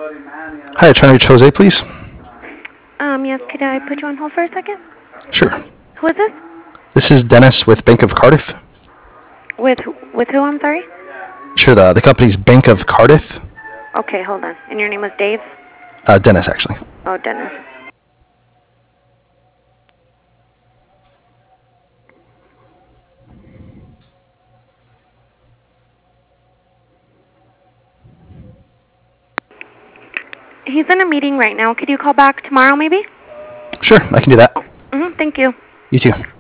Hi, trying to reach Jose, please. Yes, could I put you on hold for a second? Sure. Who is this? This is Dennis with Bank of Cardiff. With with who? I'm sorry. Sure, the company's Bank of Cardiff. Okay, hold on. And your name was Dave? Dennis, actually. Oh, Dennis. He's in a meeting right now. Could you call back tomorrow, maybe? Sure, I can do that. Thank you. You too.